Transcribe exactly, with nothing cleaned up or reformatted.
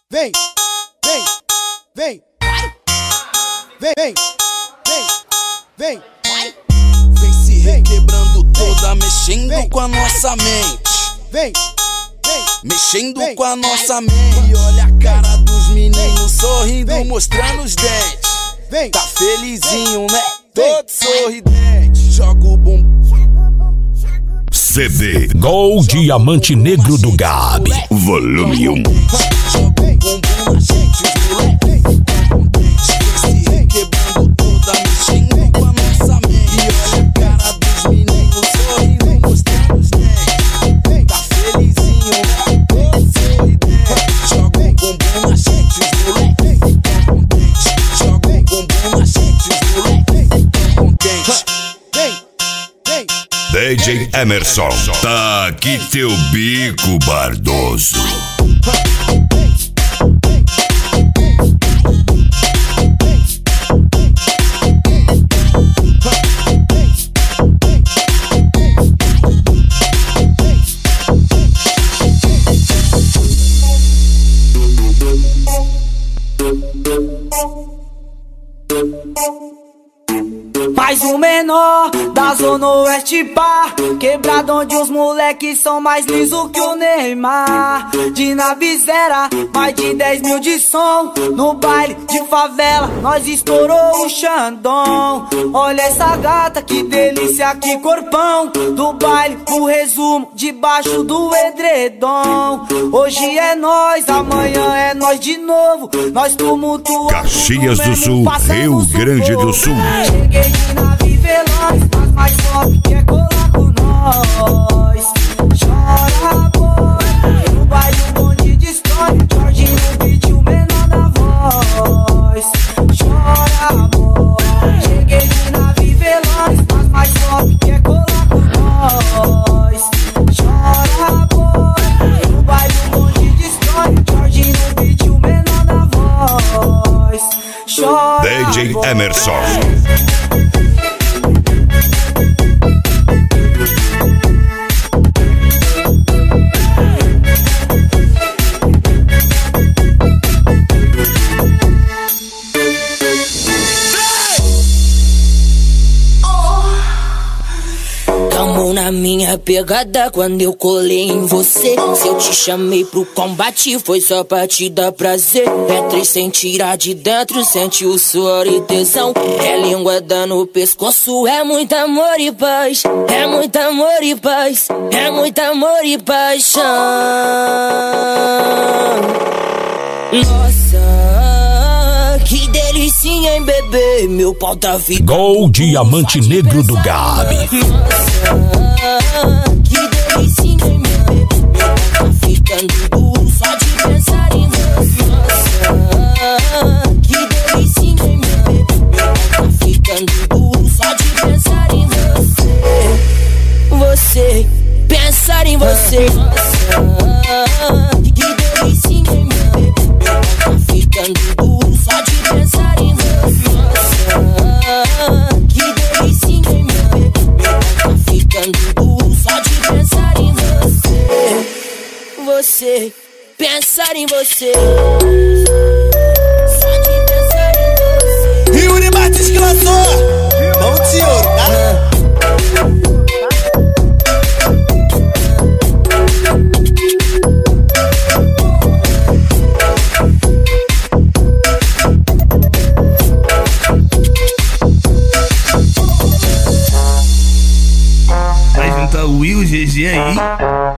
vem, vem, vem, vem, vem, vem, vem, vem se requebrando toda, mexendo vem, com a nossa mente. Vem, vem, mexendo vem, com a nossa mente. Olha a cara dos meninos sorrindo, vem, mostrando os dentes. Vem, tá felizinho, né? Vem, todo sorridente. Joga o bumbum. C D Gol Diamante Negro do Gabi, volume um. Joga o bumbum na gente, os moleque contente. Vem se requebrando toda, mexendo com a nossa mente. E olha a cara dos meninos sorrindo, mostrando os dentes. Tá felizinho, né? Todo sorridente. Joga o bumbum na gente, os moleque contente. Joga o bumbum na gente, os moleque contente. D J Emerson, tá aqui teu bico, Bardoso. Mais um menor da Zona Oeste, pá, quebrado onde os moleques são mais liso que o Neymar. De Navizera, mais de dez mil de som. No baile de favela, nós estourou o Xandão. Olha essa gata, que delícia, que corpão. Do baile, o resumo, debaixo do edredom. Hoje é nós, amanhã é nós de novo. Nós tumultuamos Caxias do Sul, Rio Grande do Sul. Cheguei de nave veloz, mas mais forte quer colar com nós. Chora, boy, no baile um bonde destrói. Jorge no beat, o menor da voz. Chora, boy, cheguei de nave veloz, mas mais forte quer colar com nós. Chora, boy, no baile um bonde destrói. Jorge no beat, o menor da voz. Chora, D J Emerson. Na minha pegada quando eu colei em você. Se eu te chamei pro combate foi só pra te dar prazer. É três sem tirar de dentro, sente o suor e tesão. É linguada no pescoço, é muito amor e paz. É muito amor e paz, é muito amor e paixão. Nossa, que delicinha em bebê, meu pau tá ficando. Gol Diamante Negro do Gabi. Nossa, que delicinha em bebê, meu pau tá ficando duro só de pensar em você. Nossa, que delicinha em bebê, meu pau tá ficando duro só de pensar em você. Você, pensar em você. Nossa, que delicinha em bebê, meu pau tá ficando duro só de pensar em você. Nossa, que delicinha em bebê, meu pau tá ficando duro só de pensar em você. Você, pensar em você. Só de pensar em você. Yuri Martins que lançou mão de ouro, tá? Vai juntar o Will, o G G aí.